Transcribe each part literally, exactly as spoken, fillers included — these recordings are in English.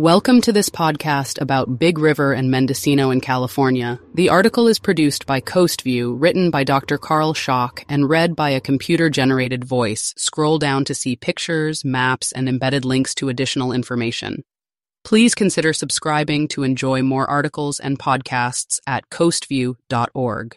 Welcome to this podcast about Big River and Mendocino in California. The article is produced by Coastview, written by Doctor Carl Schock, and read by a computer-generated voice. Scroll down to see pictures, maps, and embedded links to additional information. Please consider subscribing to enjoy more articles and podcasts at coastview dot org.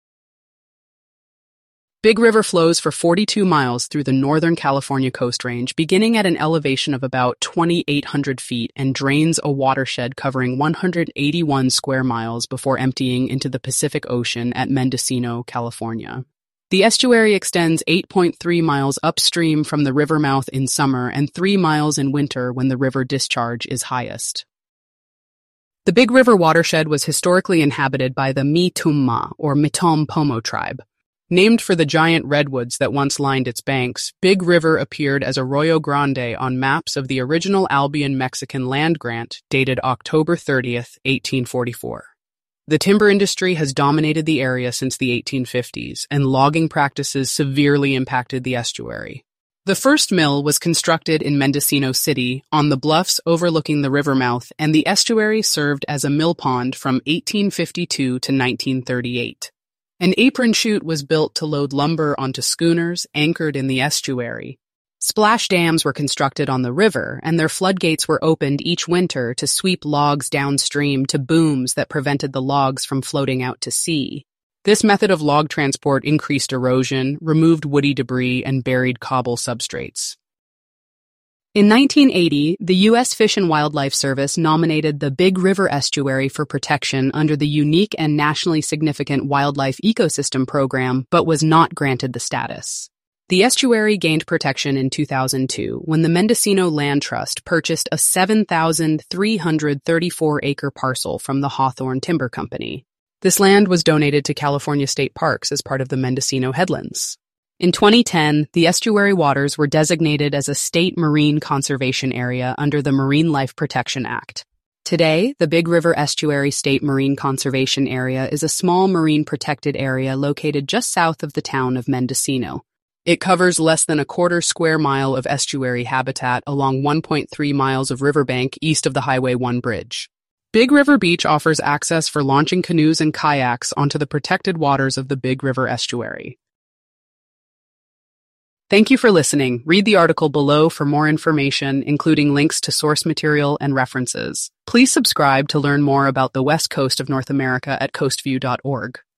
Big River flows for forty-two miles through the Northern California Coast Range, beginning at an elevation of about twenty-eight hundred feet, and drains a watershed covering one hundred eighty-one square miles before emptying into the Pacific Ocean at Mendocino, California. The estuary extends eight point three miles upstream from the river mouth in summer and three miles in winter when the river discharge is highest. The Big River watershed was historically inhabited by the Mi'tumma, or Mi'tom-Pomo tribe. Named for the giant redwoods that once lined its banks, Big River appeared as Arroyo Grande on maps of the original Albion Mexican land grant dated October thirtieth, eighteen forty-four. The timber industry has dominated the area since the eighteen fifties, and logging practices severely impacted the estuary. The first mill was constructed in Mendocino City, on the bluffs overlooking the river mouth, and the estuary served as a mill pond from eighteen fifty-two to nineteen thirty-eight. An apron chute was built to load lumber onto schooners anchored in the estuary. Splash dams were constructed on the river, and their floodgates were opened each winter to sweep logs downstream to booms that prevented the logs from floating out to sea. This method of log transport increased erosion, removed woody debris, and buried cobble substrates. In nineteen eighty, the U S Fish and Wildlife Service nominated the Big River Estuary for protection under the unique and nationally significant Wildlife Ecosystem Program, but was not granted the status. The estuary gained protection in two thousand two when the Mendocino Land Trust purchased a seven thousand three hundred thirty-four acre parcel from the Hawthorne Timber Company. This land was donated to California State Parks as part of the Mendocino Headlands. In twenty ten, the estuary waters were designated as a state marine conservation area under the Marine Life Protection Act. Today, the Big River Estuary State Marine Conservation Area is a small marine protected area located just south of the town of Mendocino. It covers less than a quarter square mile of estuary habitat along one point three miles of riverbank east of the Highway one bridge. Big River Beach offers access for launching canoes and kayaks onto the protected waters of the Big River Estuary. Thank you for listening. Read the article below for more information, including links to source material and references. Please subscribe to learn more about the West Coast of North America at coastview dot org.